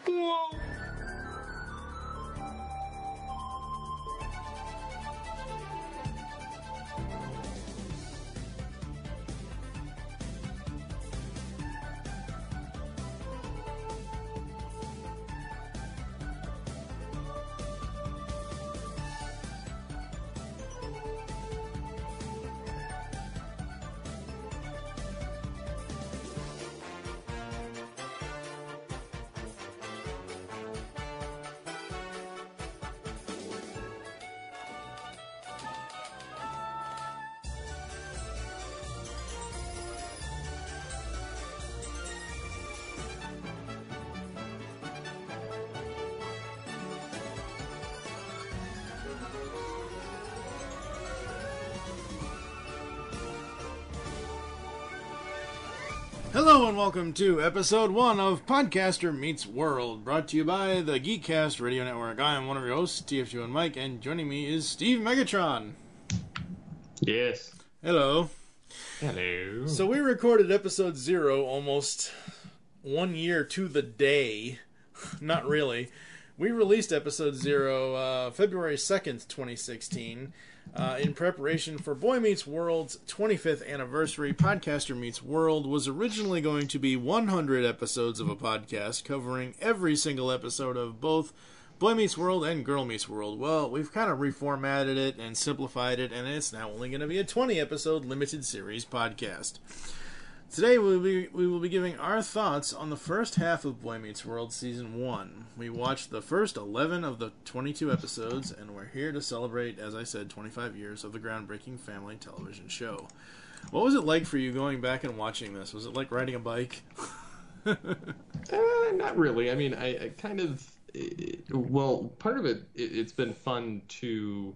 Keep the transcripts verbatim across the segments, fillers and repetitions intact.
Hello and welcome to episode one of Podcaster Meets World, brought to you by the Geekcast Radio Network. I am one of your hosts, T F two and Mike, and joining me is Steve Megatron. Yes. Hello. Hello. So we recorded episode zero almost one year to the day. Not really. We released episode zero uh, February second, twenty sixteen. Uh, in preparation for Boy Meets World's twenty-fifth anniversary. Podcaster Meets World was originally going to be one hundred episodes of a podcast covering every single episode of both Boy Meets World and Girl Meets World. Well, we've kind of reformatted it and simplified it, and it's now only going to be a twenty episode limited series podcast. Today we will, be, we will be giving our thoughts on the first half of Boy Meets World Season one. We watched the first eleven of the twenty-two episodes, and we're here to celebrate, as I said, twenty-five years of the groundbreaking family television show. What was it like for you going back and watching this? Was it like riding a bike? uh, not really. I mean, I, I kind of... It, well, part of it, it, it's been fun to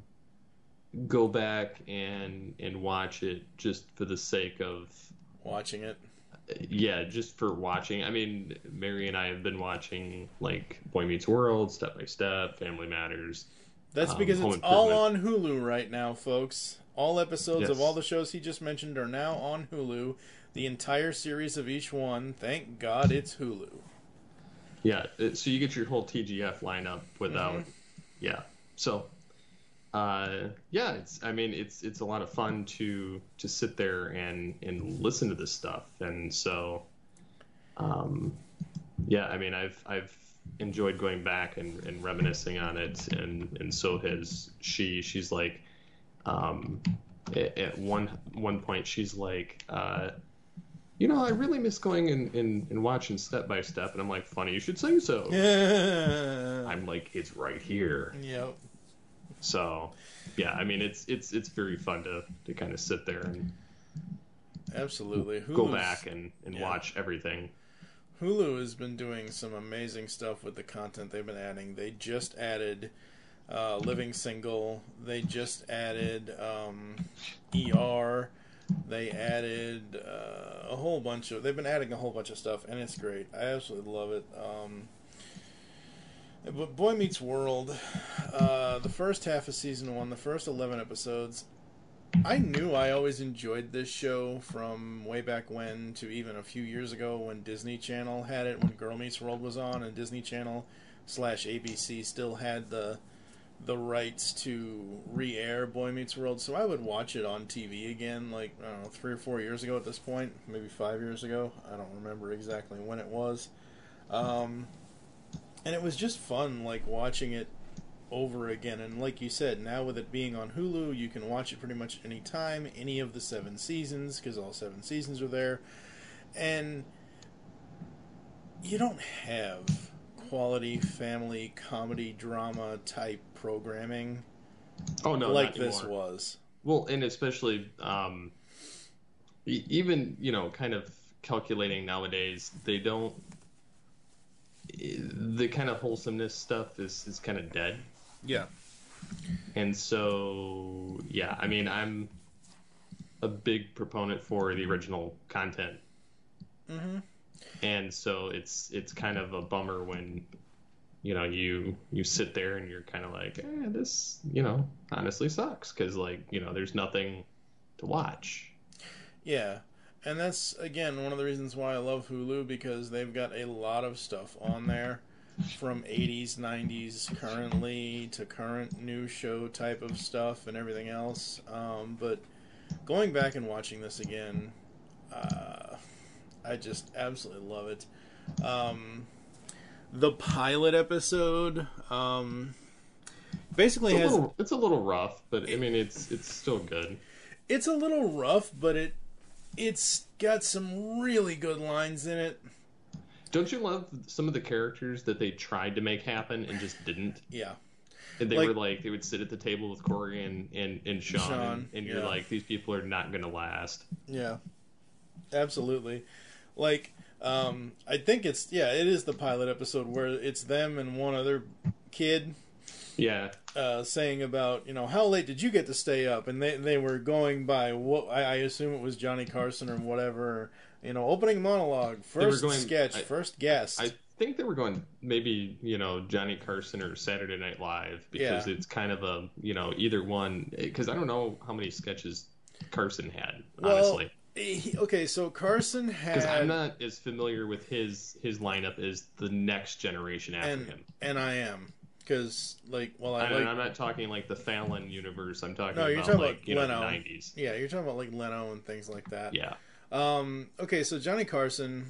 go back and and watch it just for the sake of... Watching it? Yeah, just for watching. I mean, Mary and I have been watching, like, Boy Meets World, Step by Step, Family Matters. That's um, because Home it's all Improvement. on Hulu right now, folks. All episodes Yes. of all the shows he just mentioned are now on Hulu. The entire series of each one. Thank God it's Hulu. Yeah, it, so you get your whole T G F lineup without... Mm-hmm. Yeah, so... Uh, yeah, it's. I mean, it's it's a lot of fun to to sit there and, and listen to this stuff, and so, um, yeah, I mean, I've I've enjoyed going back and, and reminiscing on it, and, and so has she. She's like, um, at, at one one point, she's like, uh, you know, I really miss going and, and, and watching Step by Step, and I'm like, funny you should say so. I'm like, it's right here. Yep. So, yeah, I mean, it's it's it's very fun to, to kind of sit there and Absolutely. go Hulu's, back and, and yeah. watch everything. Hulu has been doing some amazing stuff with the content they've been adding. They just added uh, Living Single. They just added um, E R. They added uh, a whole bunch of... They've been adding a whole bunch of stuff, and it's great. I absolutely love it. Um, but Boy Meets World, uh, the first half of season one, the first eleven episodes, I knew I always enjoyed this show from way back when to even a few years ago when Disney Channel had it, when Girl Meets World was on, and Disney Channel slash A B C still had the the rights to re-air Boy Meets World, so I would watch it on T V again, like, I don't know, three or four years ago at this point, maybe five years ago. I don't remember exactly when it was. Um, and it was just fun, like, watching it over again. And like you said, now with it being on Hulu, you can watch it pretty much any time, any of the seven seasons, because all seven seasons are there. And you don't have quality family comedy drama type programming Oh no, like not this anymore. was. Well, and especially um, e- even you know, kind of calculating nowadays, they don't. The kind of wholesomeness stuff is is kind of dead. Yeah. And so, yeah, I mean, I'm a big proponent for the original content. Mm-hmm. And so it's it's kind of a bummer when, you know, you you sit there and you're kind of like, eh, this, you know, honestly sucks. Because, like, you know, there's nothing to watch. Yeah. And that's, again, one of the reasons why I love Hulu, because they've got a lot of stuff on there. from eighties, nineties, currently to current new show type of stuff and everything else. Um, but going back and watching this again, uh, I just absolutely love it. Um, the pilot episode um, basically it's a has little, it's a little rough, but I mean it's it's still good. It's a little rough, but it it's got some really good lines in it. Don't you love some of the characters that they tried to make happen and just didn't? Yeah. And they like, were like, they would sit at the table with Corey and, and, and Sean, Sean and, and you're yeah. like, these people are not going to last. Yeah. Absolutely. Like, um, I think it's, yeah, it is the pilot episode where it's them and one other kid. Yeah. Uh, saying about, you know, how late did you get to stay up? And they, they were going by, what I, I assume it was Johnny Carson or whatever. You know, opening monologue, first going, sketch, I, first guest. I think they were going maybe, you know, Johnny Carson or Saturday Night Live because yeah. it's kind of a, you know, either one. Because I don't know how many sketches Carson had, well, honestly. He, okay, so Carson had... Because I'm not as familiar with his, his lineup as the next generation after and, him. And I am. Because, like, well, I and like... I'm not talking like the Fallon universe. I'm talking no, you're about, talking like, about you Leno. know, the nineties. Yeah, you're talking about, like, Leno and things like that. Yeah. Um, okay, so Johnny Carson...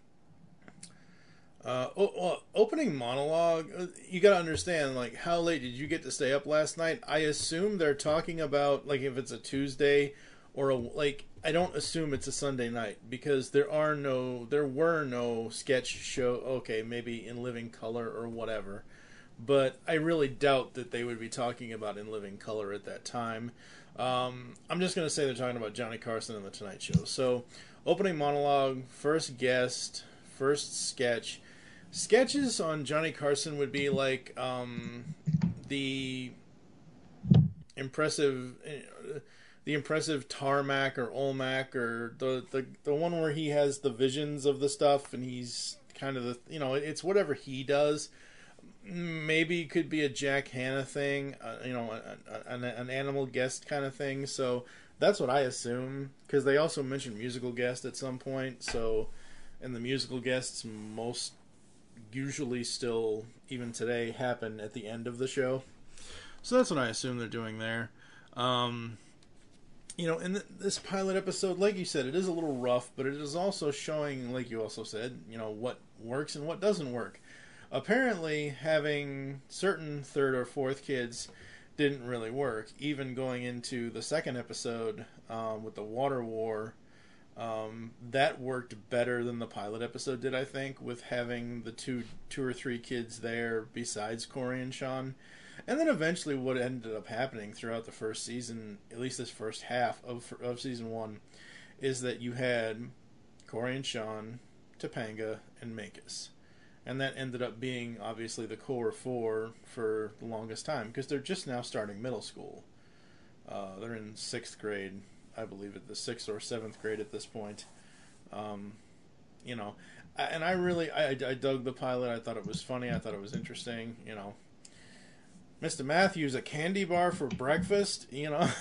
Uh, oh, well, opening monologue, you gotta understand, like, how late did you get to stay up last night? I assume they're talking about, like, if it's a Tuesday or a, like, I don't assume it's a Sunday night because there are no, there were no sketch show, okay, maybe In Living Color or whatever, but I really doubt that they would be talking about In Living Color at that time. Um, I'm just gonna say they're talking about Johnny Carson and The Tonight Show. So, opening monologue, first guest, first sketch. Sketches on Johnny Carson would be like um, the impressive, the impressive Tarmac or Olmac, or the, the the one where he has the visions of the stuff and he's kind of the, you know, it's whatever he does. Maybe it could be a Jack Hanna thing, uh, you know, an, an animal guest kind of thing. So that's what I assume, because they also mentioned musical guest at some point. So, and the musical guests most usually still, even today, happen at the end of the show. So that's what I assume they're doing there. Um, you know, in the, this pilot episode, like you said, it is a little rough, but it is also showing, like you also said, you know, what works and what doesn't work. Apparently, having certain third or fourth kids didn't really work. Even going into the second episode um, with the water war, Um, that worked better than the pilot episode did, I think, with having the two two or three kids there besides Corey and Sean. And then eventually what ended up happening throughout the first season, at least this first half of of season one, is that you had Corey and Sean, Topanga, and Minkus. And that ended up being, obviously, the core four for the longest time, because they're just now starting middle school. Uh, they're in sixth grade, I believe, at the sixth or seventh grade at this point. Um, you know, and I really, I, I dug the pilot. I thought it was funny. I thought it was interesting. You know, Mister Matthews, a candy bar for breakfast. You know,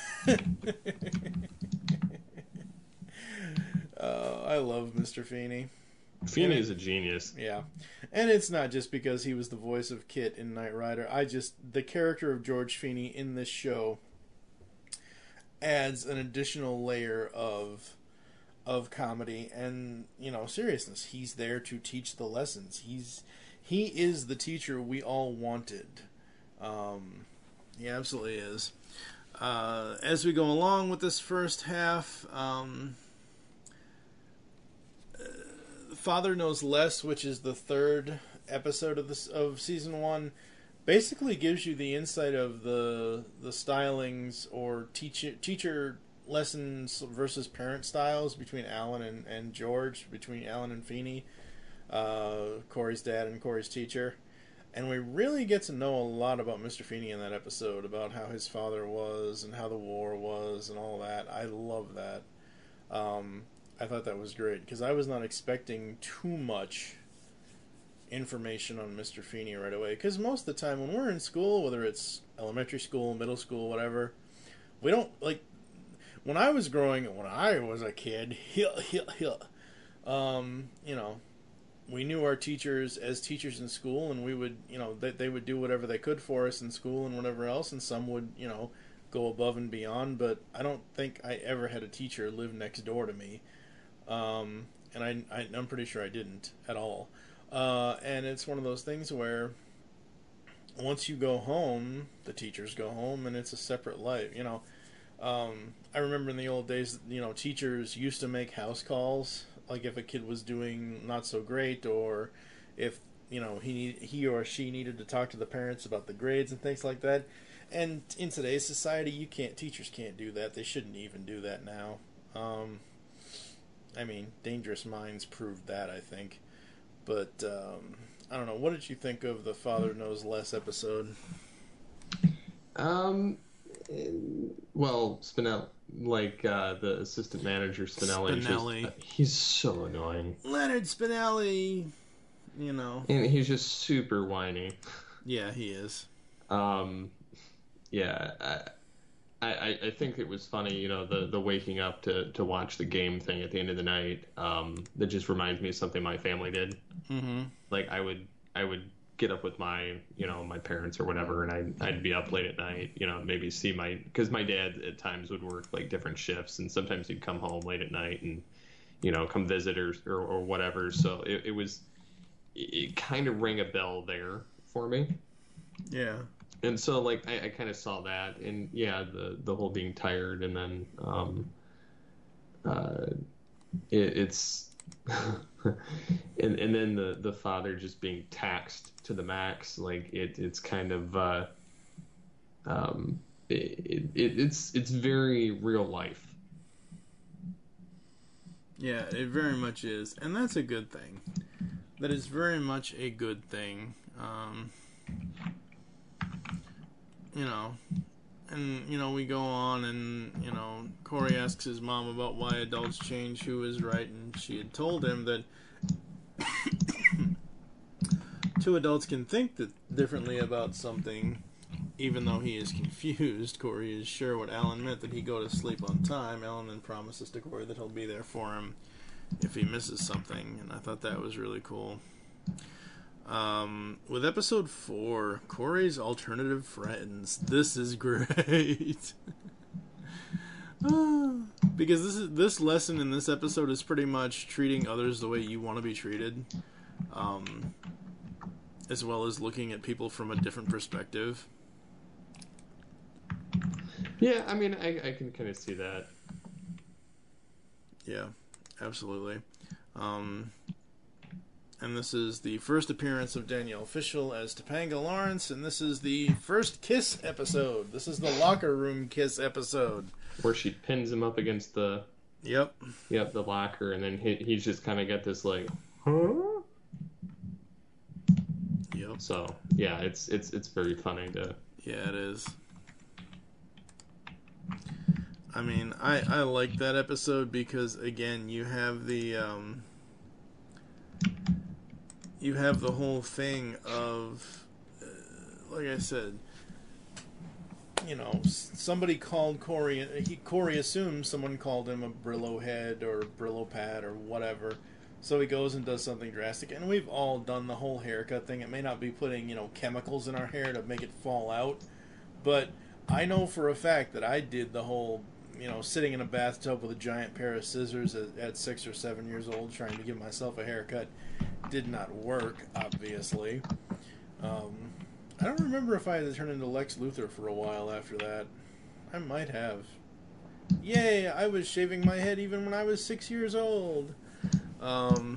uh, I love Mister Feeney. Feeney is a genius. Yeah, and it's not just because he was the voice of Kit in Knight Rider. I just, the character of George Feeney in this show adds an additional layer of of comedy and, you know, seriousness. He's there to teach the lessons. He's he is the teacher we all wanted. Um, he absolutely is. Uh, as we go along with this first half, um, uh, Father Knows Less, which is the third episode of this of season one, basically gives you the insight of the the stylings or teacher teacher lessons versus parent styles between Alan and, and George, between Alan and Feeney, uh, Corey's dad and Corey's teacher. And we really get to know a lot about Mister Feeney in that episode, about how his father was and how the war was and all that. I love that. Um, I thought that was great, because I was not expecting too much information on Mister Feeney right away, because most of the time when we're in school, whether it's elementary school, middle school, whatever, we don't, like, when I was growing, when I was a kid, um, you know, we knew our teachers as teachers in school, and we would, you know, they, they would do whatever they could for us in school and whatever else, and some would, you know, go above and beyond, but I don't think I ever had a teacher live next door to me. Um, and I, I, I'm pretty sure I didn't at all. Uh, and it's one of those things where once you go home, the teachers go home, and it's a separate life, you know. Um, I remember in the old days, you know, teachers used to make house calls, like if a kid was doing not so great, or if, you know, he he or she needed to talk to the parents about the grades and things like that. And in today's society, you can't, teachers can't do that. They shouldn't even do that now. Um, I mean, Dangerous Minds proved that, I think. But, um, I don't know. What did you think of the Father Knows Less episode? Um, well, Spinelli, like uh, the assistant manager, Spinelli. Spinelli. Just, uh, he's so annoying. Leonard Spinelli, you know. And he's just super whiny. Yeah, he is. Um, yeah, I, I, I think it was funny, you know, the, the waking up to, to watch the game thing at the end of the night. Um, that just reminds me of something my family did. Mm-hmm. Like I would, I would get up with my, you know, my parents or whatever, and I'd, I'd be up late at night, you know, maybe see my, because my dad at times would work like different shifts, and sometimes he'd come home late at night and, you know, come visit or or, or whatever. So it, it was, it, it kind of rang a bell there for me. Yeah. And so, like, I, I kind of saw that, and yeah, the the whole being tired, and then um, uh, it, it's, and and then the, the father just being taxed to the max, like it it's kind of, uh, um, it, it it's it's very real life. Yeah, it very much is, and that's a good thing. That is very much a good thing. Um, you know, and, you know, we go on and, you know, Corey asks his mom about why adults change who is right, and she had told him that two adults can think that differently about something, even though he is confused. Corey is sure what Alan meant, that he go to sleep on time. Alan then promises to Corey that he'll be there for him if he misses something, and I thought that was really cool. Um, with episode four, Corey's alternative friends. This is great. Because this is this lesson in this episode is pretty much treating others the way you want to be treated, um, as well as looking at people from a different perspective. Yeah, I mean, I, I can kind of see that. Yeah, absolutely. Um, and this is the first appearance of Danielle Fishel as Topanga Lawrence, and this is the first kiss episode. This is the locker room kiss episode. Where she pins him up against the... Yep. Yep, the locker, and then he, he's just kind of got this, like, huh? Yep. So, yeah, it's it's it's very funny to... Yeah, it is. I mean, I, I like that episode because, again, you have the, um... you have the whole thing of, uh, like I said, you know, somebody called Corey, he, Corey assumes someone called him a Brillo head or Brillo pad or whatever, so he goes and does something drastic, and we've all done the whole haircut thing. It may not be putting, you know, chemicals in our hair to make it fall out, but I know for a fact that I did the whole, you know, sitting in a bathtub with a giant pair of scissors at, at six or seven years old trying to give myself a haircut. Did not work, obviously. Um, I don't remember if I had to turn into Lex Luthor for a while after that. I might have. Yay, I was shaving my head even when I was six years old. Um,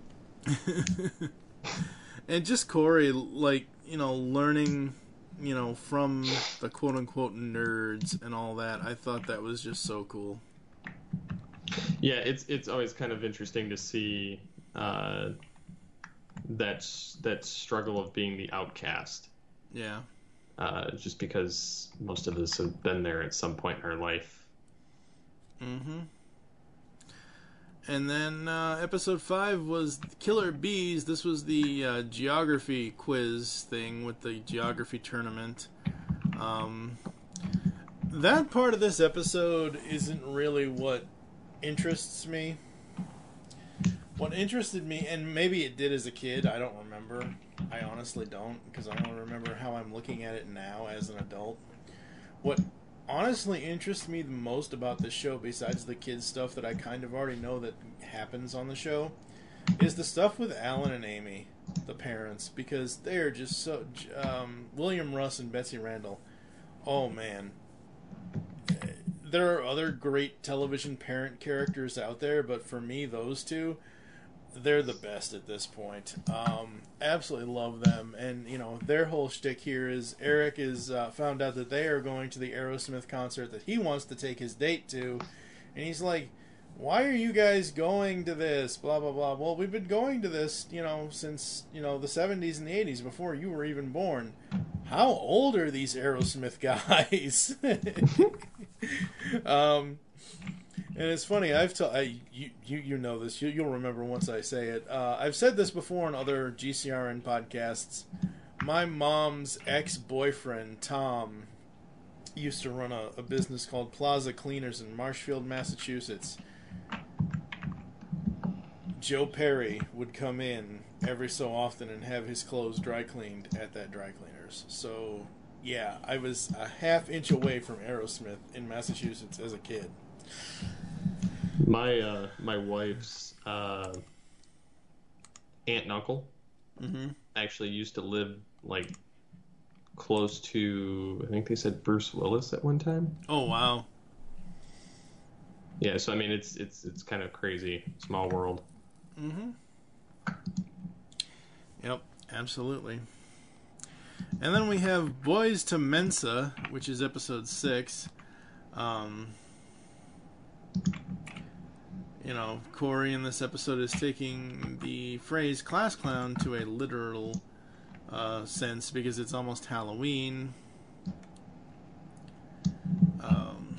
and just Corey, like, you know, learning, you know, from the quote-unquote nerds and all that. I thought that was just so cool. Yeah, it's it's always kind of interesting to see uh, that that struggle of being the outcast. Yeah. Uh, just because most of us have been there at some point in our life. Mm-hmm. And then uh, episode five was Killer Bees. This was the uh, geography quiz thing with the geography tournament. Um, that part of this episode isn't really what interests me. What interested me, and maybe it did as a kid, I don't remember. I honestly don't, because I don't remember how I'm looking at it now as an adult. What honestly interests me the most about this show, besides the kids stuff that I kind of already know that happens on the show, is the stuff with Alan and Amy, the parents, because they're just so... Um, William Russ and Betsy Randall, oh man. There are other great television parent characters out there, but for me, those two... they're the best at this point. Um, absolutely love them. And, you know, their whole shtick here is Eric is uh, found out that they are going to the Aerosmith concert that he wants to take his date to. And he's like, why are you guys going to this? Blah, blah, blah. Well, we've been going to this, you know, since, you know, the seventies and the eighties, before you were even born. How old are these Aerosmith guys? um... And it's funny, I've told you, you you know this, you, you'll remember once I say it. Uh, I've said this before on other G C R N podcasts. My mom's ex-boyfriend, Tom, used to run a, a business called Plaza Cleaners in Marshfield, Massachusetts. Joe Perry would come in every so often and have his clothes dry cleaned at that dry cleaners. So, yeah, I was a half inch away from Aerosmith in Massachusetts as a kid. My uh, my wife's uh, aunt and uncle mm-hmm. actually used to live like close to, I think they said Bruce Willis at one time. Oh wow! Yeah, so I mean it's it's it's kind of crazy, small world. Mm-hmm. Yep, absolutely. And then we have Boys to Mensa, which is episode six. Um. You know, Corey in this episode is taking the phrase class clown to a literal uh, sense because it's almost Halloween. Um,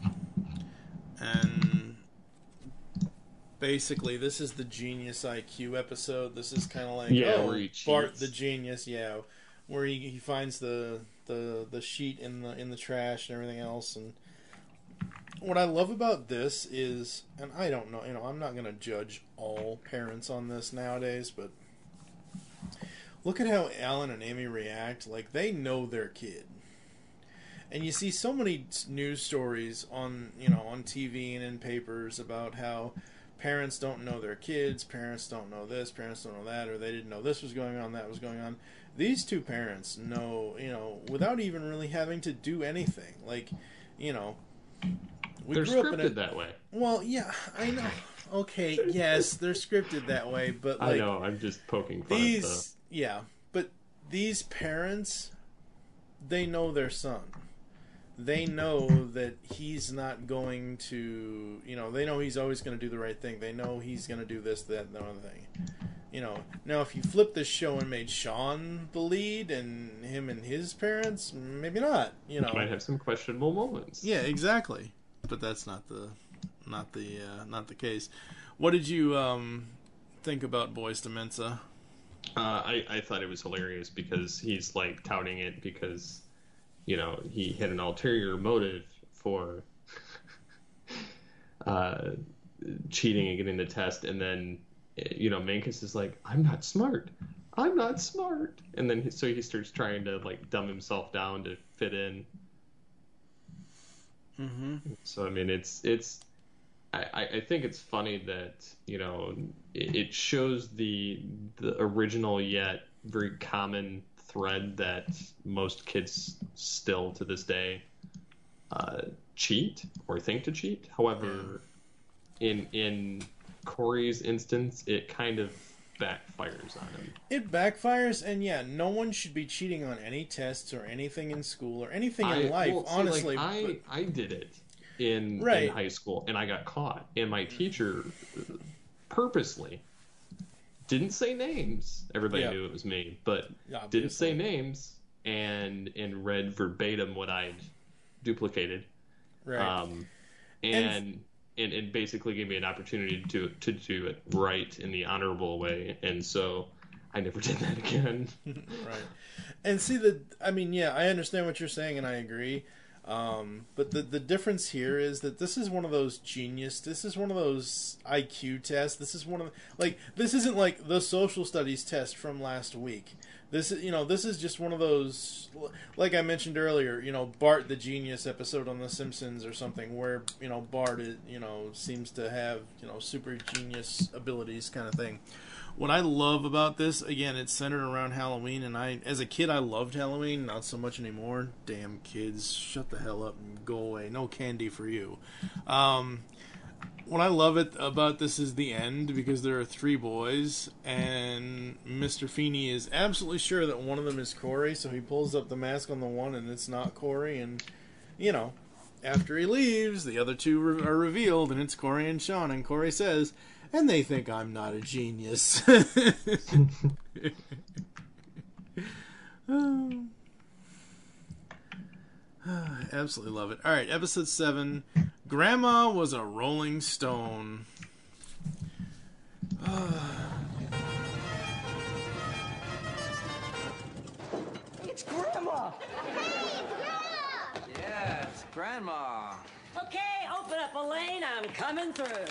and basically, this is the Genius I Q episode. This is kind of like, yeah, oh, where he Bart cheats. the Genius, yeah, where he, he finds the, the the sheet in the in the trash and everything else. And what I love about this is, and I don't know, you know, I'm not going to judge all parents on this nowadays, but look at how Alan and Amy react. Like, they know their kid. And you see so many news stories on, you know, on T V and in papers about how parents don't know their kids, parents don't know this, parents don't know that, or they didn't know this was going on, that was going on. These two parents know, you know, without even really having to do anything. Like, you know... We they're grew scripted up in a, that way. Well, yeah, I know. Okay, yes, they're scripted that way, but like I know, I'm just poking fun these, at the... yeah, but these parents, they know their son. They know that he's not going to, you know, they know he's always going to do the right thing. They know he's going to do this, that, and the other thing. You know, now if you flip this show and made Sean the lead and him and his parents, maybe not. You know, you might have some questionable moments. Yeah, exactly. But that's not the, not the, uh, not the case. What did you um, think about Boys to Mensa? Uh, I I thought it was hilarious because he's like touting it because, you know, he had an ulterior motive for uh, cheating and getting the test, and then, you know, Mankus is like, I'm not smart. I'm not smart. And then he, so he starts trying to like dumb himself down to fit in. Mm-hmm. So I mean, it's it's. I, I think it's funny that, you know, it, it shows the the original yet very common thread that most kids still to this day uh, cheat or think to cheat. However, in in Corey's instance, it kind of backfires on him. It backfires, and yeah, no one should be cheating on any tests or anything in school or anything I, in life, well, see, honestly. Like, I, but... I did it in, right. in high school, and I got caught. And my teacher purposely didn't say names. Everybody yeah. knew it was me, but Obviously. didn't say names and and read verbatim what I'd duplicated. Right. Um, and, and and basically gave me an opportunity to to do it right in the honorable way. And so I never did that again. Right. And see, the I mean, yeah, I understand what you're saying, and I agree. Um, but the the difference here is that this is one of those genius. This is one of those I Q tests. This is one of the, like this isn't like the social studies test from last week. This is you know this is just one of those, like I mentioned earlier. You know, Bart the Genius episode on The Simpsons or something, where you know Bart is, you know seems to have you know super genius abilities kind of thing. What I love about this, again, it's centered around Halloween, and I, as a kid, I loved Halloween, not so much anymore. Damn kids, shut the hell up and go away. No candy for you. Um, what I love it about this is the end, because there are three boys, and Mister Feeney is absolutely sure that one of them is Corey, so he pulls up the mask on the one, and it's not Corey, and, you know, after he leaves, the other two re- are revealed, and it's Corey and Sean, and Corey says, and they think I'm not a genius. Oh. Absolutely love it. All right, episode seven. Grandma was a Rolling Stone. It's Grandma! Hey, it's Grandma! Yeah, it's Grandma. Okay, open up, Elaine. I'm coming through.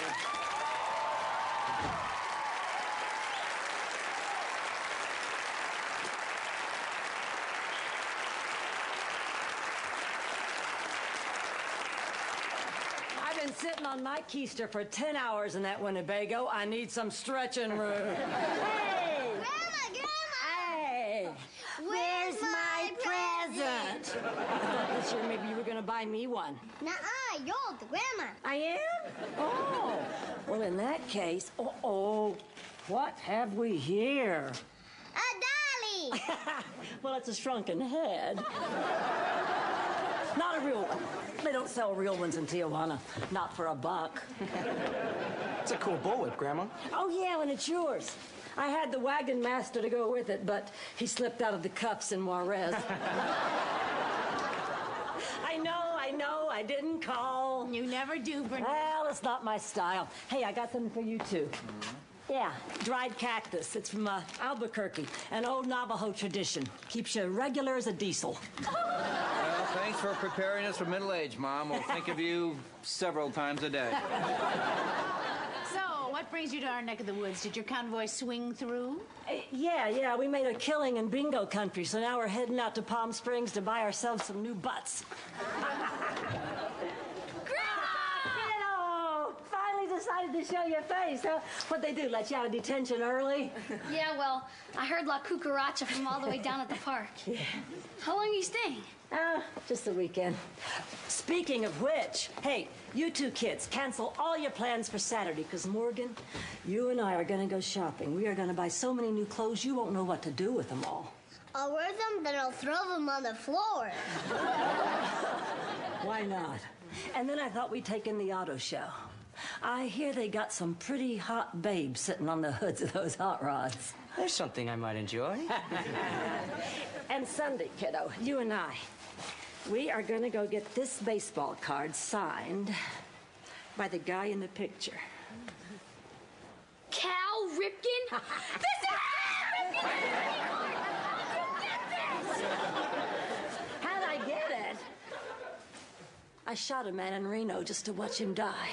I've been sitting on my keister for ten hours in that Winnebago. I need some stretching room. Hey! Grandma, Grandma! Hey! Where's my present? I thought this year maybe you were going to buy me one. Nuh-uh, you're the grandma. I am? Oh. Well, in that case, uh-oh. What have we here? A dolly! Well, it's a shrunken head. Not a real one. They don't sell real ones in Tijuana. Not for a buck. It's a cool bullwhip, Grandma. Oh, yeah, and it's yours. I had the wagon master to go with it, but he slipped out of the cuffs in Juarez. I know, I know, I didn't call. You never do, Bernard. Well, it's not my style. Hey, I got something for you, too. Yeah, dried cactus. It's from uh, Albuquerque, an old Navajo tradition. Keeps you regular as a diesel. Well, thanks for preparing us for middle age, Mom. We'll think of you several times a day. So, what brings you to our neck of the woods? Did your convoy swing through? Uh, yeah, yeah, we made a killing in bingo country, so now we're heading out to Palm Springs to buy ourselves some new butts. Kiddo! Finally decided to show your face, huh? What'd they do, let you out of detention early? Yeah, well, I heard La Cucaracha from all the way down at the park. Yeah. How long are you staying? Ah, just the weekend. Speaking of which, hey, you two kids, cancel all your plans for Saturday, because Morgan, you and I are going to go shopping. We are going to buy so many new clothes, you won't know what to do with them all. I'll wear them, then I'll throw them on the floor. Why not? And then I thought we'd take in the auto show. I hear they got some pretty hot babes sitting on the hoods of those hot rods. There's something I might enjoy. And Sunday, kiddo, you and I, we are going to go get this baseball card signed by the guy in the picture. Cal Ripken? This is Cal Ripken! How'd I get it? I shot a man in Reno just to watch him die.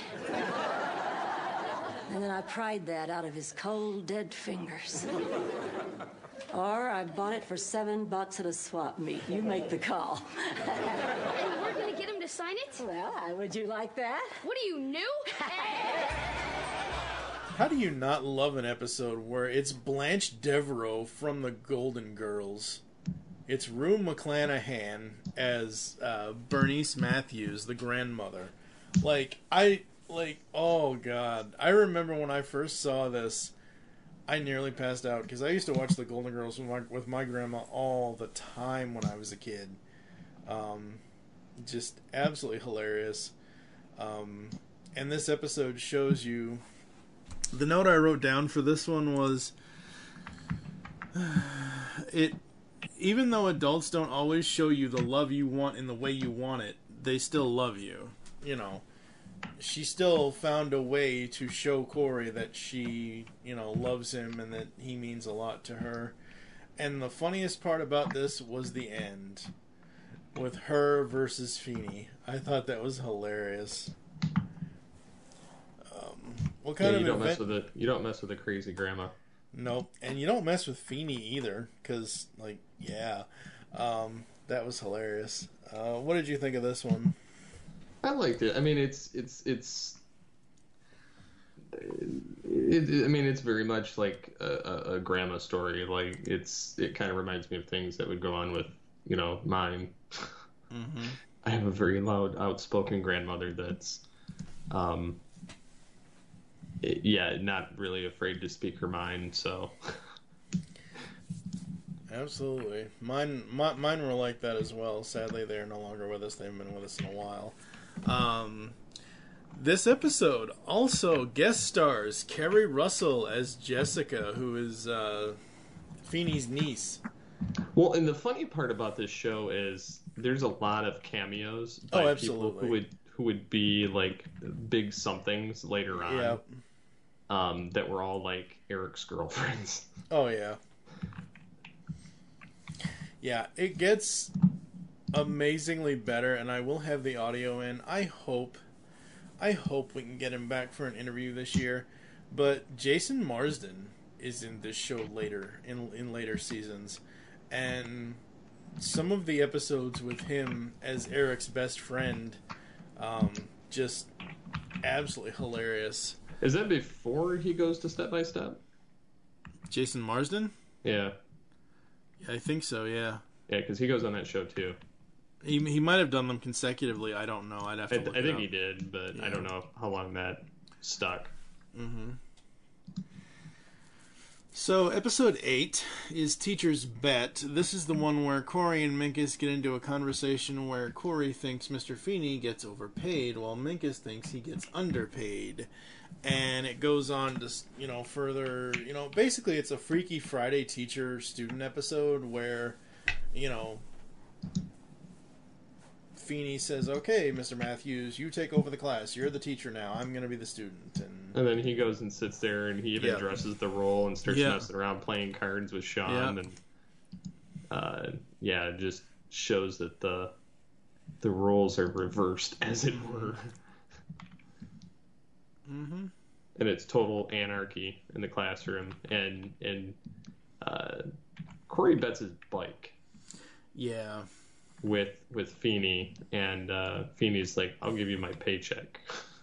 And then I pried that out of his cold, dead fingers. Or I bought it for seven bucks at a swap meet. You make the call. And we're gonna get him to sign it? Well, would you like that? What are you, new? How do you not love an episode where it's Blanche Devereaux from the Golden Girls? It's Rue McClanahan as uh, Bernice Matthews, the grandmother. Like, I, like, oh God. I remember when I first saw this, I nearly passed out, because I used to watch the Golden Girls with my, with my grandma all the time when I was a kid. Um, just absolutely hilarious. Um, and this episode shows you... The note I wrote down for this one was... it... Even though adults don't always show you the love you want in the way you want it, they still love you. You know, she still found a way to show Corey that she, you know, loves him and that he means a lot to her. And the funniest part about this was the end. with her versus Feeny. I thought that was hilarious. Um, what kind yeah, of you don't event? mess with it. You don't mess with a crazy grandma. Nope, and you don't mess with Feeny either, because like, yeah, um, that was hilarious. Uh, what did you think of this one? I liked it. I mean, it's it's it's. It, I mean, it's very much like a, a, a grandma story. Like it's, it kind of reminds me of things that would go on with, you know, mine. Mm-hmm. I have a very loud, outspoken grandmother that's, um, it, yeah, not really afraid to speak her mind. So, Absolutely, mine, my, mine were like that as well. Sadly, they are no longer with us. They've been with us in a while. Um, this episode also guest stars Kerry Russell as Jessica, who is uh, Feeny's niece. well, and the funny part about this show is there's a lot of cameos by Oh, people absolutely. who would who would be like big somethings later on. Yep. Um, that were all like Eric's girlfriends. Oh yeah. Yeah, it gets amazingly better, and I will have the audio in. I hope, I hope we can get him back for an interview this year. But Jason Marsden is in this show later in in later seasons, and some of the episodes with him as Eric's best friend, um, just absolutely hilarious. Is that before he goes to Step by Step? Jason Marsden? Yeah. I think so. Yeah. Yeah, because he goes on that show too. He he might have done them consecutively. I don't know. I'd have I, to look I it think up. he did, but Yeah. I don't know how long that stuck. Mm-hmm. So, episode eight is Teacher's Bet. This is the one where Corey and Minkus get into a conversation where Corey thinks Mister Feeney gets overpaid, while Minkus thinks he gets underpaid. And it goes on to, you know, further, you know, basically it's a Freaky Friday teacher-student episode where, you know, Feeney says, okay, Mister Matthews, you take over the class. You're the teacher now. I'm going to be the student. And And then he goes and sits there, and he even Yeah. dresses the role and starts Yeah. messing around playing cards with Sean, Yeah. and uh, yeah, it just shows that the the roles are reversed, as it were. Mm-hmm. And it's total anarchy in the classroom, and and uh, Corey bets his bike Yeah. with with Feeney, and uh, Feeney's like, "I'll give you my paycheck."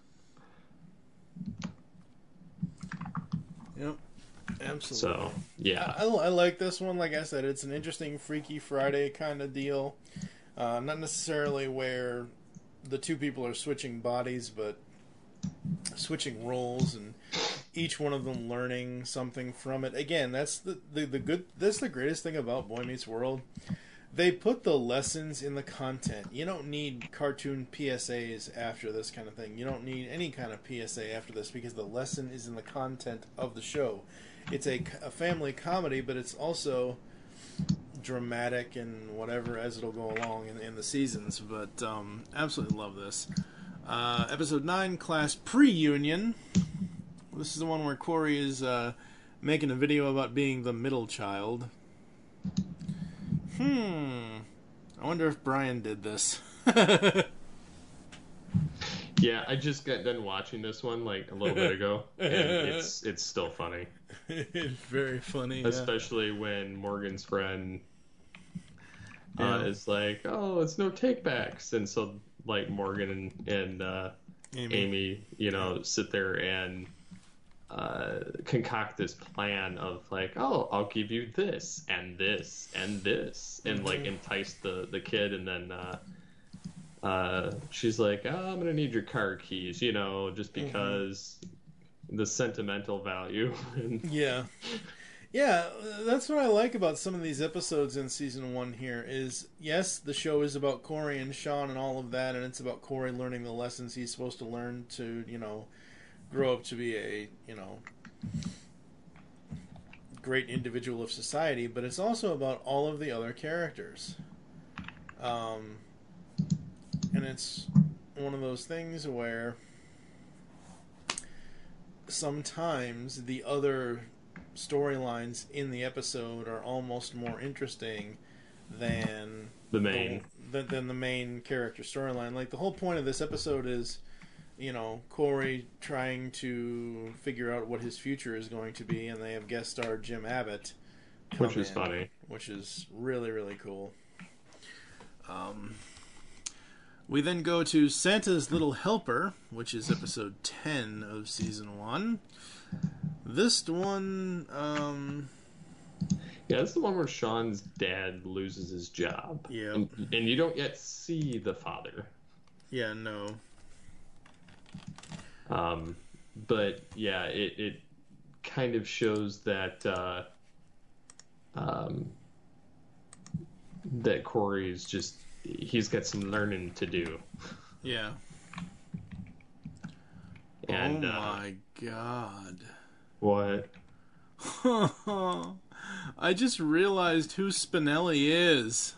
Yep. Absolutely. So yeah, I, I like this one. Like I said, it's an interesting Freaky Friday kind of deal. Uh, not necessarily where the two people are switching bodies, but switching roles, and each one of them learning something from it. Again, that's the, the, the good. That's the greatest thing about Boy Meets World. They put the lessons in the content. You don't need cartoon P S As after this kind of thing. You don't need any kind of P S A after this, because the lesson is in the content of the show. It's a, a family comedy, but it's also dramatic and whatever as it'll go along in, in the seasons. But um, absolutely love this. Uh, episode nine, Class Pre-Union. This is the one where Corey is uh, making a video about being the middle child. Hmm. I wonder if Brian did this. yeah. I just got done watching this one like a little bit ago, and it's it's still funny. It's very funny. Yeah. Especially when Morgan's friend uh, Yeah. is like, "Oh, it's no takebacks," and so like Morgan and, and uh, Amy. Amy. you know, sit there and uh, concoct this plan of like, "Oh, I'll give you this and this and this," and like entice the the kid, and then uh, uh, she's like, "Oh, I'm gonna need your car keys," you know, just because the sentimental value. And Yeah. Yeah, that's what I like about some of these episodes in season one here is, yes, the show is about Corey and Sean and all of that, and it's about Corey learning the lessons he's supposed to learn to, you know, grow up to be a, you know, great individual of society, but it's also about all of the other characters. Um, and it's one of those things where sometimes the other storylines in the episode are almost more interesting than the main. than, than the main character storyline. Like, the whole point of this episode is, you know, Corey trying to figure out what his future is going to be, and they have guest star Jim Abbott, which is in, funny, which is really really cool. Um, we then go to Santa's Little Helper, which is episode ten of season one. This one, um, yeah, that's the one where Sean's dad loses his job. Yeah, and, and you don't yet see the father. Yeah, no. Um, but yeah, it it kind of shows that uh, um, that Corey's just he's got some learning to do. Yeah. And, oh uh, my god. What? I just realized who Spinelli is.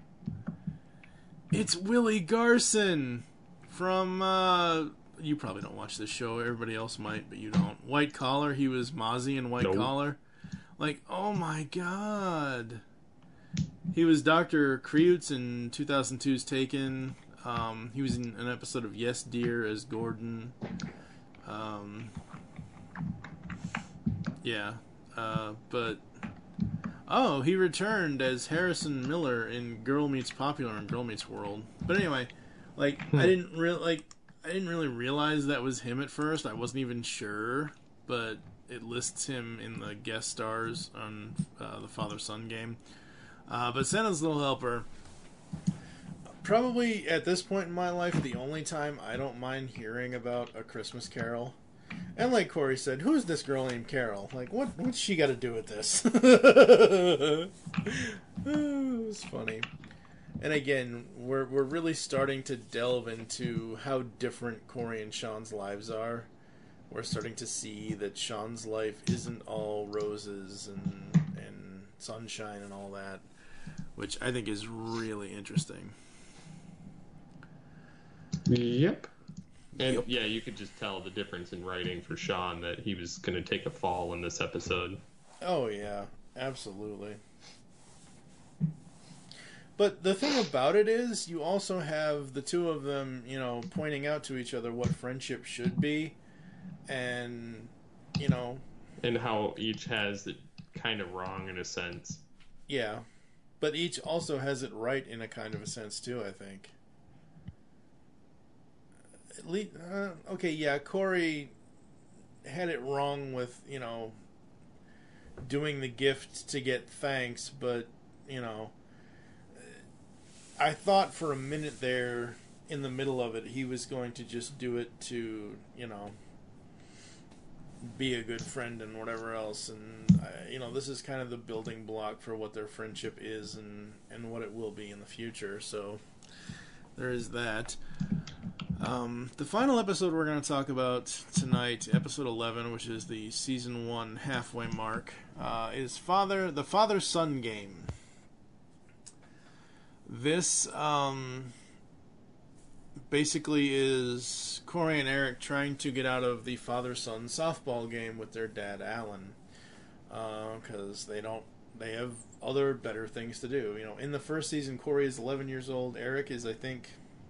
It's Willie Garson from, uh, you probably don't watch this show. Everybody else might, but you don't. White Collar. He was Mozzie in White Nope. Collar. Like, oh my god. He was Doctor Kreutz in two thousand two's Taken. Um, he was in an episode of Yes Dear as Gordon. Um, yeah, uh, but oh, he returned as Harrison Miller in Girl Meets Popular and Girl Meets World. But anyway, like I didn't really like I didn't really realize that was him at first. I wasn't even sure, but it lists him in the guest stars on uh, the Father-Son game. Uh, but Santa's Little Helper, probably at this point in my life, the only time I don't mind hearing about A Christmas Carol. And like Corey said, who's this girl named Carol? Like, what what's she got to do with this? It was funny. And again, we're we're really starting to delve into how different Corey and Sean's lives are. We're starting to see that Sean's life isn't all roses and and sunshine and all that, which I think is really interesting. Yep. And Yep. yeah, you could just tell the difference in writing for Sean, that he was going to take a fall in this episode. Oh yeah, absolutely. But the thing about it is, you also have the two of them, you know, pointing out to each other what friendship should be, and, you know... And how each has it kind of wrong in a sense. Yeah. But each also has it right in a kind of a sense, too, I think. At least, uh, okay, yeah, Corey had it wrong with, you know, doing the gift to get thanks, but, you know... I thought for a minute there, in the middle of it, he was going to just do it to, you know, be a good friend and whatever else. And, I, you know, this is kind of the building block for what their friendship is and, and what it will be in the future. So, there is that. Um, the final episode we're going to talk about tonight, episode eleven, which is the season one halfway mark, uh, is Father the Father-Son game. This, um, basically is Corey and Eric trying to get out of the father-son softball game with their dad, Alan. Because uh, they don't, they have other better things to do. You know, in the first season, Corey is eleven years old. Eric is, I think,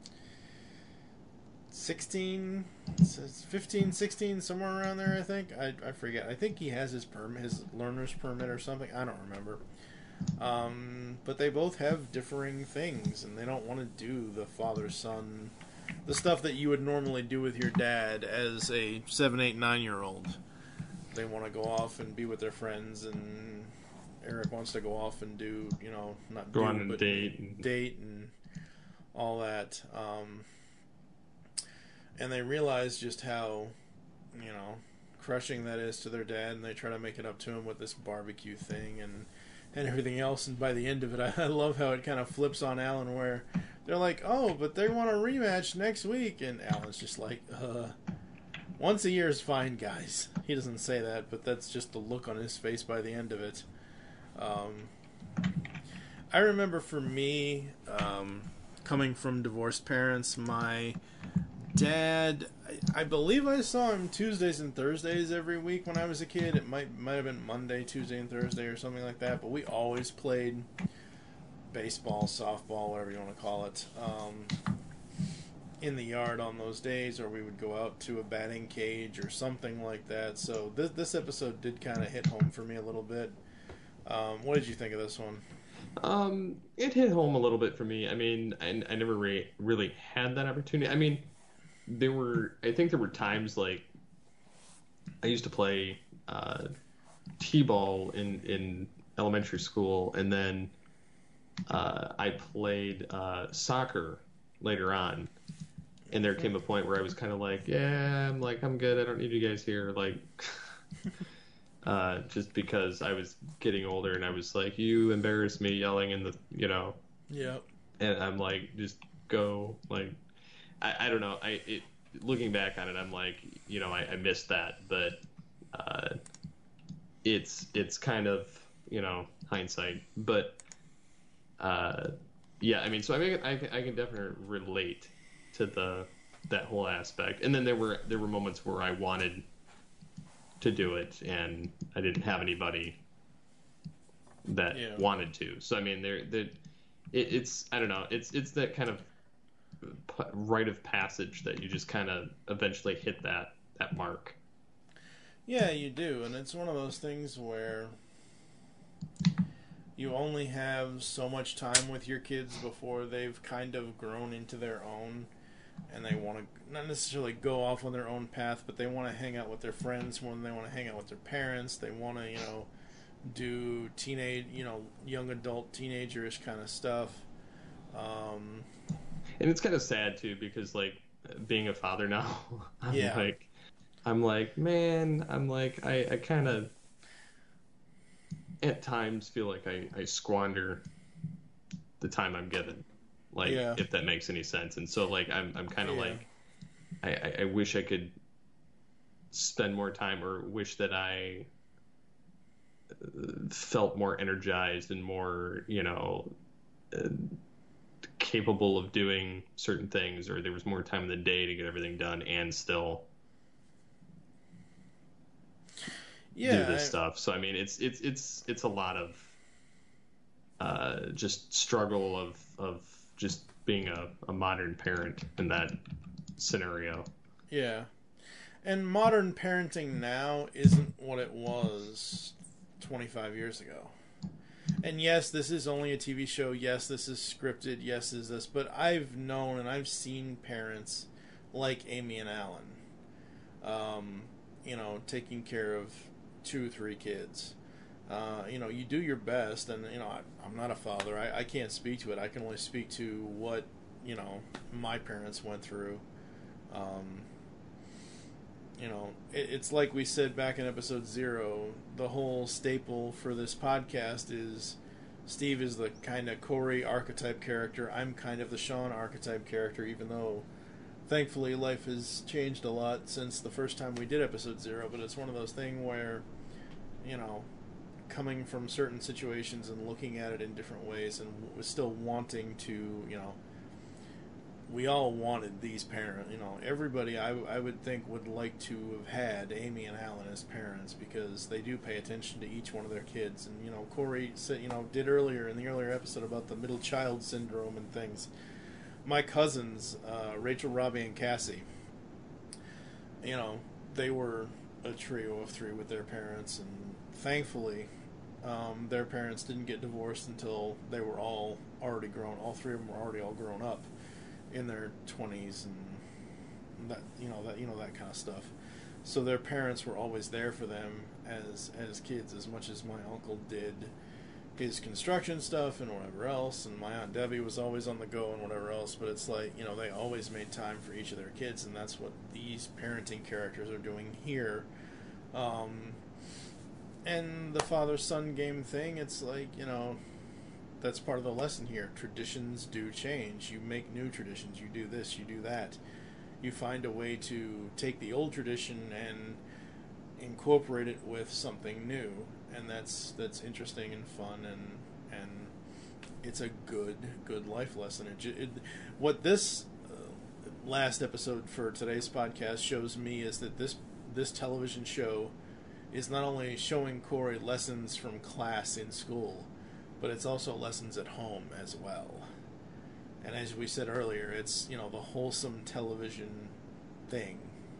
sixteen, fifteen, sixteen, somewhere around there, I think. I, I forget. I think he has his permit, his learner's permit or something. I don't remember. Um, but they both have differing things, and they don't want to do the father-son, the stuff that you would normally do with your dad as a seven, eight, nine-year-old. They want to go off and be with their friends, and Eric wants to go off and do, you know, not go do, on a but date, and... date and all that. Um, and they realize just how, you know, crushing that is to their dad, and they try to make it up to him with this barbecue thing, and and everything else, and by the end of it, I, I love how it kind of flips on Alan, where they're like, oh, but they want a rematch next week, and Alan's just like, uh, once a year is fine, guys. He doesn't say that, but that's just the look on his face by the end of it. Um, I remember for me, um, coming from divorced parents, my dad, I, I believe I saw him Tuesdays and Thursdays every week when I was a kid. It might might have been Monday, Tuesday, and Thursday or something like that, but we always played baseball, softball, whatever you want to call it, um, in the yard on those days, or we would go out to a batting cage or something like that. So this this episode did kind of hit home for me a little bit. Um, what did you think of this one? Um, it hit home a little bit for me. I mean, I, I never re- really had that opportunity. I mean, there were, I think there were times like I used to play uh, t-ball in, in elementary school, and then uh, I played uh, soccer later on. And there came a point where I was kind of like, yeah, I'm like, I'm good. I don't need you guys here. Like, uh, just because I was getting older and I was like, you embarrass me yelling in the, you know. Yeah. And I'm like, just go. Like, I, I don't know. I it, looking back on it, I'm like, you know, I, I missed that. But uh, it's it's kind of, you know, hindsight. But uh, yeah, I mean, so I mean, I, I can definitely relate to the that whole aspect. And then there were there were moments where I wanted to do it and I didn't have anybody that yeah. wanted to. So I mean, there there it, it's I don't know, it's it's that kind of rite of passage that you just kind of eventually hit that that mark. Yeah, you do, and it's one of those things where you only have so much time with your kids before they've kind of grown into their own. And they want to not necessarily go off on their own path, but they want to hang out with their friends more than they want to hang out with their parents. They want to, you know, do teenage, you know, young adult, teenagerish kind of stuff. Um, and it's kind of sad too, because like being a father now, I'm yeah. like, I'm like, man, I'm like, I, I kind of at times feel like I, I squander the time I'm given. Like, yeah. if that makes any sense. And so, like, I'm I'm kind of yeah. like, I, I wish I could spend more time, or wish that I felt more energized and more, you know, uh, capable of doing certain things, or there was more time in the day to get everything done and still yeah, do this I... stuff. So, I mean, it's it's it's it's a lot of uh, just struggle of of just being a, a modern parent in that scenario. Yeah. And modern parenting now isn't what it was twenty-five years ago. And yes, this is only a T V show. Yes, this is scripted. Yes, is this. But I've known and I've seen parents like Amy and Alan, um, you know, taking care of two, three kids. Uh, you know, you do your best, and, you know, I, I'm not a father. I, I can't speak to it. I can only speak to what, you know, my parents went through. Um, you know, it, it's like we said back in episode zero, the whole staple for this podcast is Steve is the kind of Corey archetype character. I'm kind of the Sean archetype character, even though, thankfully, life has changed a lot since the first time we did episode zero, but it's one of those things where, you know, coming from certain situations and looking at it in different ways, and was still wanting to, you know, we all wanted these parents, you know, everybody I, I would think would like to have had Amy and Alan as parents, because they do pay attention to each one of their kids. And, you know, Corey said, you know, did earlier in the earlier episode about the middle child syndrome and things. My cousins, uh, Rachel, Robbie, and Cassie, you know, they were a trio of three with their parents, and thankfully, Um, their parents didn't get divorced until they were all already grown. All three of them were already all grown up in their twenties, and that you know that you know that kind of stuff. So their parents were always there for them as as kids, as much as my uncle did his construction stuff and whatever else, and my Aunt Debbie was always on the go and whatever else. But it's like, you know, they always made time for each of their kids, and that's what these parenting characters are doing here. Um, And the father-son game thing, it's like, you know, that's part of the lesson here. Traditions do change. You make new traditions. You do this, you do that. You find a way to take the old tradition and incorporate it with something new. And that's that's interesting and fun, and and it's a good, good life lesson. It, it, what this uh, last episode for today's podcast shows me is that this this television show is not only showing Corey lessons from class in school, but it's also lessons at home as well. And as we said earlier, it's, you know, the wholesome television thing.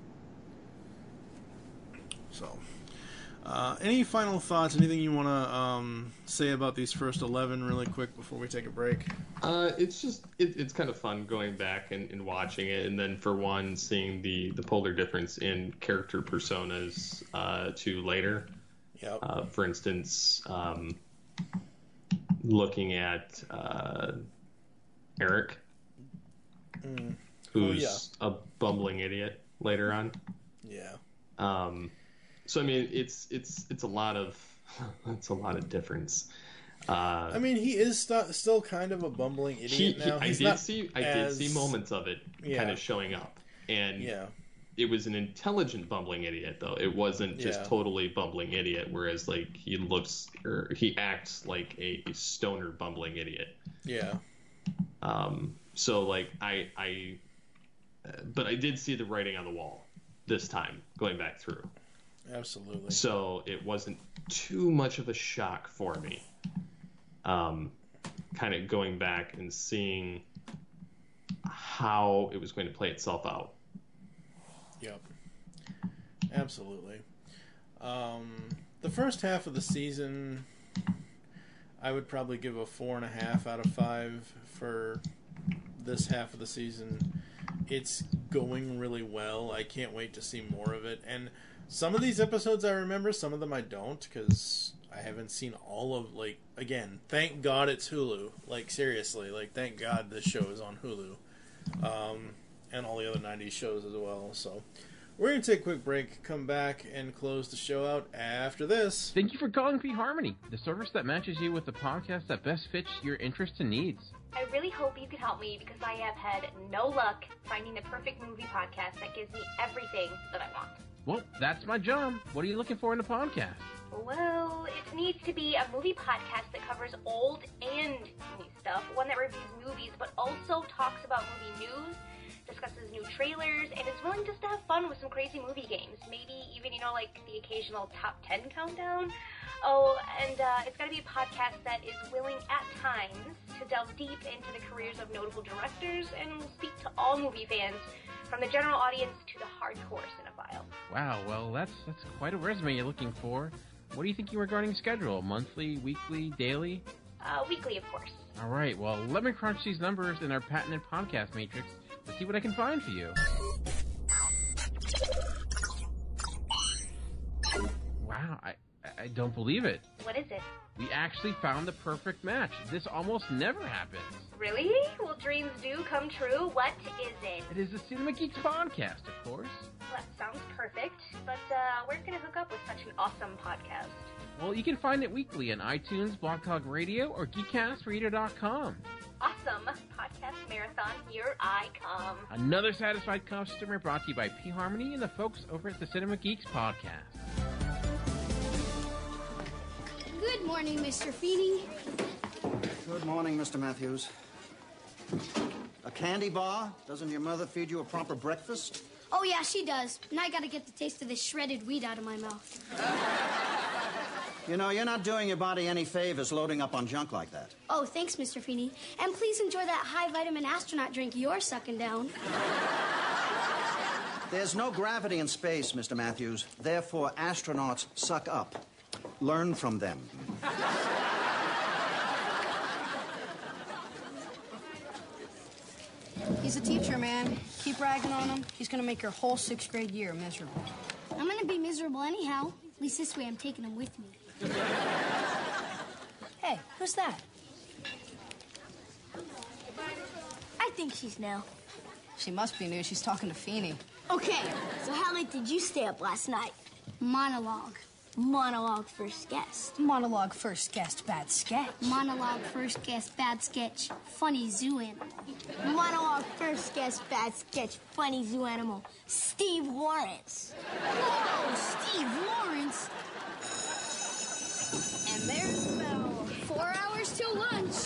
So, uh, any final thoughts? Anything you want to um, say about these first eleven really quick before we take a break? Uh, it's just it, it's kind of fun going back and, and watching it, and then for one, seeing the the polar difference in character personas uh, to later. Yep. Uh, for instance, um, looking at uh, Eric, Mm. who's Oh, a bumbling idiot later on. Yeah. Um, so I mean, it's it's it's a lot of it's a lot of difference. Uh, I mean, he is st- still kind of a bumbling idiot he, he, now. I He's did not see I as... did see moments of it Yeah. kind of showing up, and Yeah. it was an intelligent bumbling idiot though. It wasn't just Yeah. totally bumbling idiot. Whereas like he looks or he acts like a stoner bumbling idiot. Yeah. Um, so like I I, uh, but I did see the writing on the wall this time going back through. Absolutely. So it wasn't too much of a shock for me. Um, kind of going back and seeing how it was going to play itself out. Yep. Absolutely. Um, the first half of the season, I would probably give a four and a half out of five for this half of the season. It's going really well. I can't wait to see more of it. And some of these episodes I remember, some of them I don't, because I haven't seen all of, like, again, thank God it's Hulu. Like, seriously, like, thank God this show is on Hulu. Um, and all the other nineties shows as well, so... We're going to take a quick break, come back, and close the show out after this. Thank you for calling eHarmony, the service that matches you with the podcast that best fits your interests and needs. I really hope you can help me because I have had no luck finding the perfect movie podcast that gives me everything that I want. Well, that's my job. What are you looking for in a podcast? Well, it needs to be a movie podcast that covers old and new stuff, one that reviews movies but also talks about movie news, discusses new trailers, and is willing just to have fun with some crazy movie games. Maybe even, you know, like the occasional top ten countdown. Oh, and uh, it's got to be a podcast that is willing at times to delve deep into the careers of notable directors and speak to all movie fans, from the general audience to the hardcore cinephile. Wow, well, that's that's quite a resume you're looking for. What do you think regarding schedule? Monthly, weekly, daily? Uh, weekly, of course. All right, well, let me crunch these numbers in our patented podcast matrix to see what I can find for you. Wow, I, I don't believe it. What is it? We actually found the perfect match. This almost never happens. Really? Well, dreams do come true. What is it? It is the Cinema Geeks podcast, of course. Well, that sounds perfect, but uh, where can I hook up with such an awesome podcast? Well, you can find it weekly on iTunes, Blog Talk Radio, or geek cast radio dot com. Awesome. Podcast marathon, here I come. Another satisfied customer brought to you by eHarmony and the folks over at the Cinema Geeks podcast. Good morning, Mister Feeney. Good morning, Mister Matthews. A candy bar? Doesn't your mother feed you a proper breakfast? Oh, yeah, she does. And I gotta get the taste of this shredded wheat out of my mouth. You know, you're not doing your body any favors loading up on junk like that. Oh, thanks, Mister Feeney. And please enjoy that high-vitamin astronaut drink you're sucking down. There's no gravity in space, Mister Matthews. Therefore, astronauts suck up. Learn from them. He's a teacher, man. Keep ragging on him. He's gonna make your whole sixth grade year miserable. I'm gonna be miserable anyhow. At least this way I'm taking him with me. Hey, who's that? I think she's new. She must be new. She's talking to Feeney. Okay, so how late did you stay up last night? Monologue. Monologue first guest. Monologue first guest, bad sketch. Monologue first guest, bad sketch, funny zoo animal. Monologue first guest, bad sketch, funny zoo animal, Steve Lawrence. Whoa, Steve Lawrence? And there's the bell. Four hours till lunch.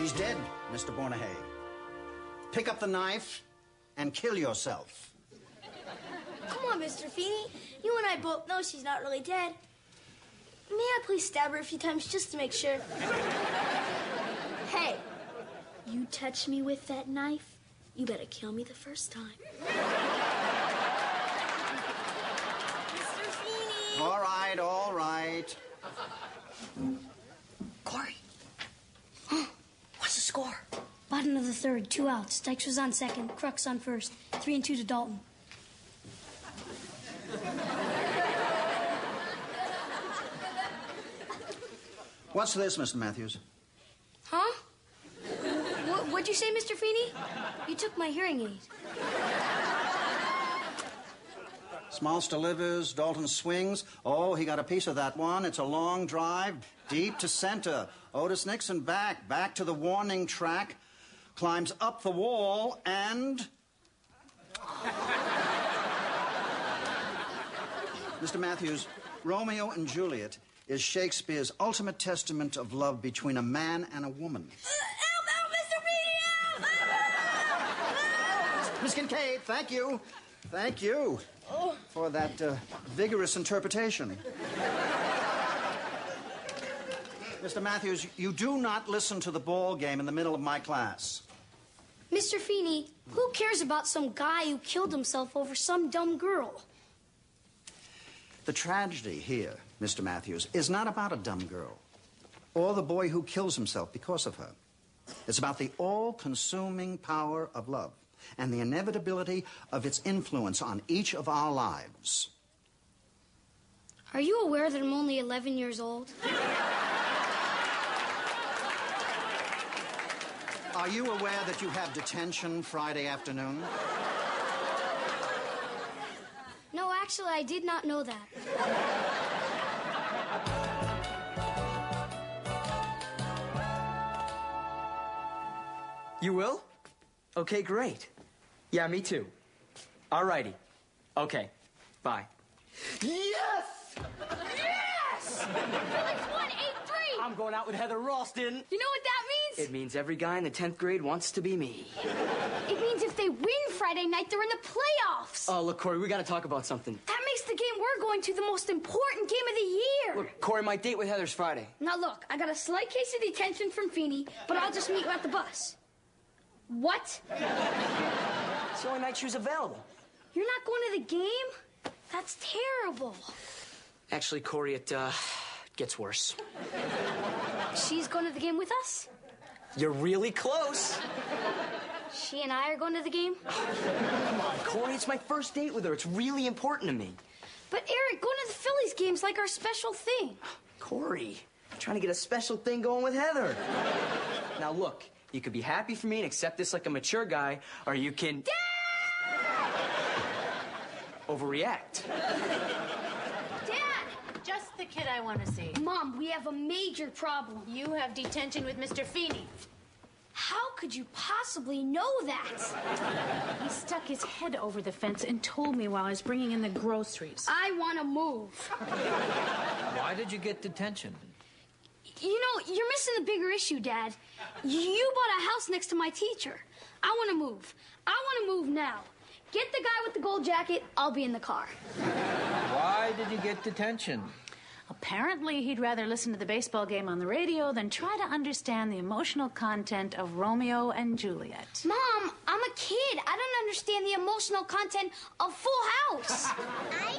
She's dead, Mister Bornahay. Pick up the knife and kill yourself. Come on, Mister Feeney. You and I both know she's not really dead. May I please stab her a few times just to make sure? Hey, you touch me with that knife, you better kill me the first time. Mister Feeney! All right, all right. Corey. What's the score? Bottom of the third, two outs. Dykes was on second, Crux on first. Three and two to Dalton. What's this, Mister Matthews? Huh? What, what'd you say, Mister Feeney? You took my hearing aid. Smalls delivers, Dalton swings. Oh, he got a piece of that one. It's a long drive, deep to center. Otis Nixon back, back to the warning track, climbs up the wall, and... Mister Matthews, Romeo and Juliet is Shakespeare's ultimate testament of love between a man and a woman. Uh, help, help, Mister Feeney, Miss Kincaid, thank you. Thank you for that uh, vigorous interpretation. Mister Matthews, you do not listen to the ball game in the middle of my class. Mister Feeney, who cares about some guy who killed himself over some dumb girl? The tragedy here, Mister Matthews, is not about a dumb girl or the boy who kills himself because of her. It's about the all-consuming power of love and the inevitability of its influence on each of our lives. Are you aware that I'm only eleven years old? Are you aware that you have detention Friday afternoon? No, actually, I did not know that. You will? Okay, great. Yeah, me too. All righty. Okay, bye. Yes! Yes! Phillies won eight three! I'm going out with Heather Ralston. You know what that means? It means every guy in the tenth grade wants to be me. It means if they win Friday night, they're in the playoffs. Oh, look, Corey, we gotta talk about something. That makes the game we're going to the most important game of the year. Look, Corey, my date with Heather's Friday. Now look, I got a slight case of detention from Feeney, but I'll just meet you at the bus. What? It's the only night she was available. You're not going to the game? That's terrible. Actually, Corey, it, uh, gets worse. She's going to the game with us? You're really close. She and I are going to the game? Come on, Corey, it's my first date with her. It's really important to me. But Eric, going to the Phillies game's like our special thing. Corey, I'm trying to get a special thing going with Heather. Now, look, you could be happy for me and accept this like a mature guy, or you can... Dad! Overreact. Dad! Just the kid I want to see. Mom, we have a major problem. You have detention with Mister Feeney. How could you possibly know that? He stuck his head over the fence and told me while I was bringing in the groceries. I want to move. Why did you get detention? You know, you're missing the bigger issue, Dad. You bought a house next to my teacher. I want to move. I want to move now. Get the guy with the gold jacket. I'll be in the car. Why did you get detention? Apparently, he'd rather listen to the baseball game on the radio than try to understand the emotional content of Romeo and Juliet. Mom, I'm a kid. I don't understand the emotional content of Full House. I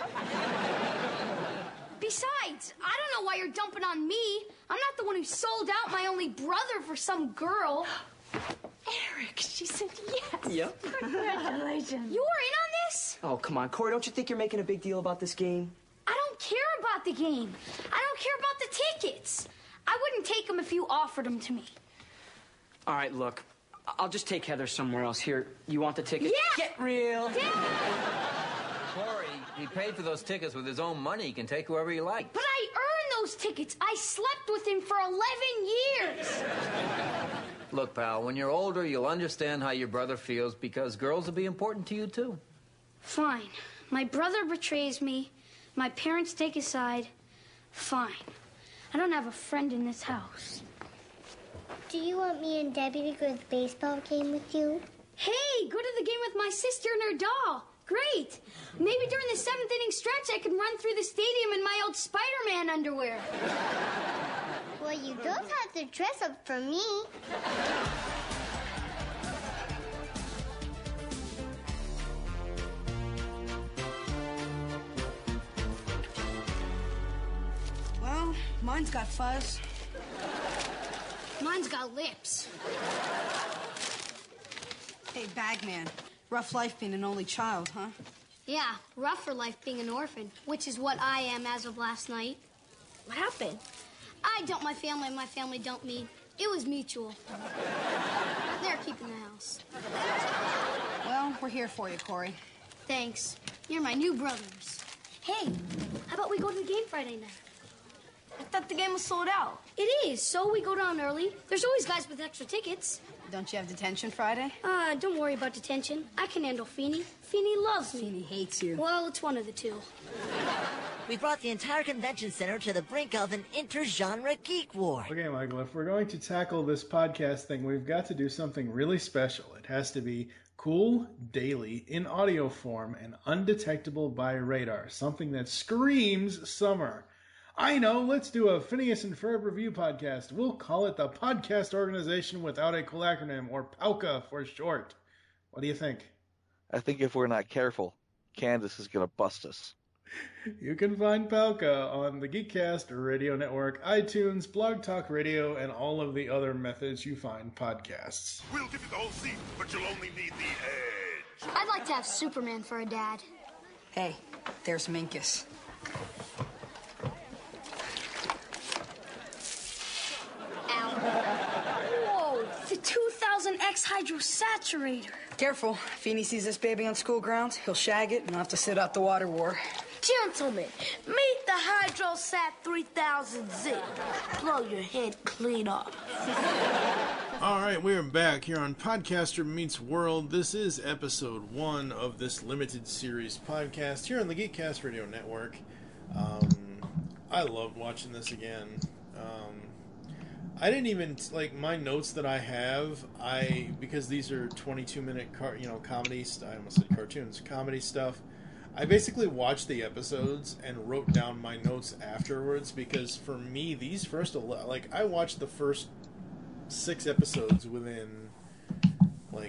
do. Besides, I don't know why you're dumping on me. I'm not the one who sold out my only brother for some girl. Eric, she said yes. Yep. Congratulations. You were in on this? Oh, come on, Corey, don't you think you're making a big deal about this game? I don't care about the game. I don't care about the tickets. I wouldn't take them if you offered them to me. All right, look, I'll just take Heather somewhere else. Here, you want the ticket? Yeah. Get real. Dad. Corey, he paid for those tickets with his own money. He can take whoever he likes. But I earned those tickets. I slept with him for eleven years. Look, pal, when you're older, you'll understand how your brother feels because girls will be important to you, too. Fine. My brother betrays me. My parents take his side. Fine. I don't have a friend in this house. Do you want me and Debbie to go to the baseball game with you? Hey, go to the game with my sister and her doll. Great. Maybe during the seventh inning stretch, I can run through the stadium in my old Spider-Man underwear. Well, you don't have to dress up for me. Well, mine's got fuzz. Mine's got lips. Hey, Bagman. Rough life being an only child, huh? Yeah, rough for life being an orphan, which is what I am as of last night. What happened? I don't my family, and my family don't me. It was mutual. They're keeping the house. Well, we're here for you, Corey. Thanks. You're my new brothers. Hey, how about we go to the game Friday night? I thought the game was sold out. It is, so we go down early. There's always guys with extra tickets. Don't you have detention Friday? Uh, don't worry about detention. I can handle Feeney. Feeney loves me. Feeney hates you. Well, it's one of the two. We brought the entire convention center to the brink of an inter-genre geek war. Okay, Michael, if we're going to tackle this podcast thing, we've got to do something really special. It has to be cool, daily, in audio form, and undetectable by radar. Something that screams summer. I know, let's do a Phineas and Ferb review podcast. We'll call it the Podcast Organization Without a Cool Acronym, or POWCA for short. What do you think? I think if we're not careful, Candace is going to bust us. You can find POWCA on the Geekcast Radio Network, iTunes, Blog Talk Radio, and all of the other methods you find podcasts. We'll give you the whole seat, but you'll only need the edge. I'd like to have Superman for a dad. Hey, there's Minkus. Whoa, the two thousand X Hydrosaturator. Careful. If Feeney sees this baby on school grounds, he'll shag it and I'll have to sit out the water war. Gentlemen, meet the Hydrosat three thousand Z. Blow your head clean off. All right, we're back here on Podcaster Meets World. This is episode one of this limited series podcast here on the Geekcast Radio Network. Um, I loved watching this again. Um, I didn't even like my notes that I have. I because these are twenty-two minute car, you know, comedy. I almost said cartoons, comedy stuff. I basically watched the episodes and wrote down my notes afterwards because for me, these first like I watched the first six episodes within like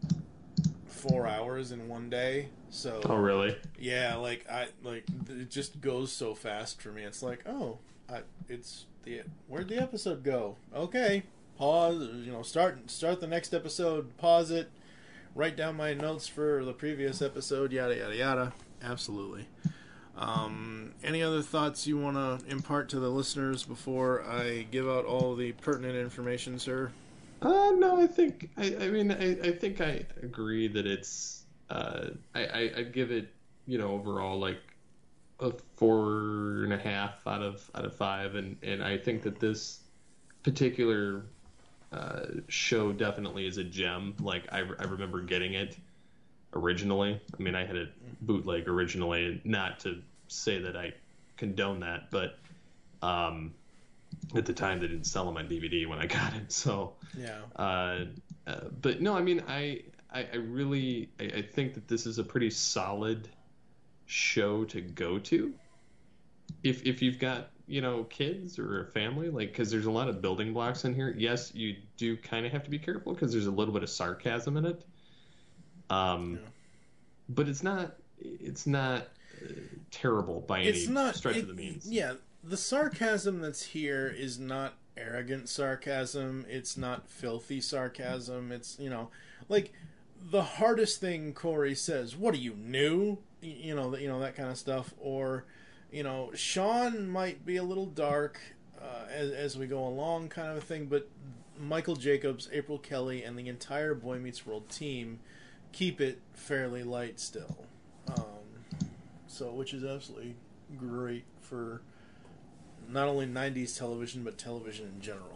four hours in one day. So oh really? Yeah, like I like it just goes so fast for me. It's like oh, I, it's. The, where'd the episode go? Okay, pause. You know, start start the next episode. Pause it. Write down my notes for the previous episode. Yada yada yada. Absolutely. Um, any other thoughts you want to impart to the listeners before I give out all the pertinent information, sir? Uh, no, I think I, I mean I, I think I agree that it's uh, I, I I'd give it you know overall like a four and a half out of out of five, and, and I think that this particular uh, show definitely is a gem. Like I, I remember getting it originally. I mean, I had it bootleg originally. Not to say that I condone that, but um, at the time they didn't sell them on D V D when I got it. So yeah. Uh, uh, but no, I mean, I I, I really I, I think that this is a pretty solid show to go to if if you've got you know kids or a family, like because there's a lot of building blocks in here. Yes, you do kind of have to be careful because there's a little bit of sarcasm in it, um yeah. but it's not it's not uh, terrible by it's any not, stretch it, of the means. Yeah, the sarcasm that's here is not arrogant sarcasm. It's not filthy sarcasm. It's you know like the hardest thing Corey says, what are you, new? You know, you know that kind of stuff. Or, you know, Sean might be a little dark uh, as, as we go along kind of a thing, but Michael Jacobs, April Kelly, and the entire Boy Meets World team keep it fairly light still. Um, so, which is absolutely great for not only nineties television, but television in general.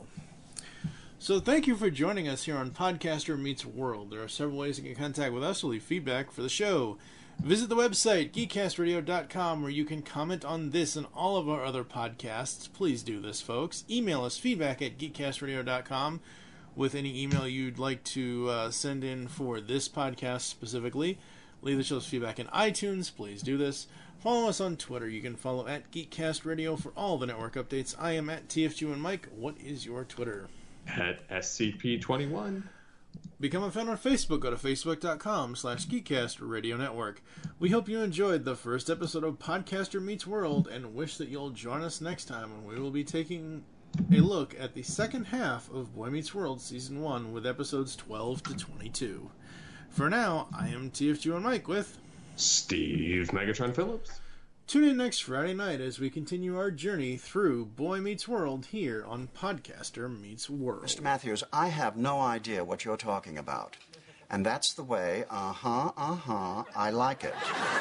So thank you for joining us here on Podcaster Meets World. There are several ways you can contact with us to leave feedback for the show. Visit the website, geekcast radio dot com, where you can comment on this and all of our other podcasts. Please do this, folks. Email us, feedback at geekcast radio dot com, with any email you'd like to uh, send in for this podcast specifically. Leave the show's feedback in iTunes. Please do this. Follow us on Twitter. You can follow at Geekcast Radio for all the network updates. I am at T F G and Mike. What is your Twitter? At S C P twenty-one. Become a fan on Facebook. Go to facebook dot com slash Geekcast Radio Network. We hope you enjoyed the first episode of Podcaster Meets World and wish that you'll join us next time when we will be taking a look at the second half of Boy Meets World Season one with episodes twelve to twenty-two. For now, I am T F G and Mike with Steve Megatron Phillips. Tune in next Friday night as we continue our journey through Boy Meets World here on Podcaster Meets World. Mister Matthews, I have no idea what you're talking about. And that's the way, uh-huh, uh-huh, I like it.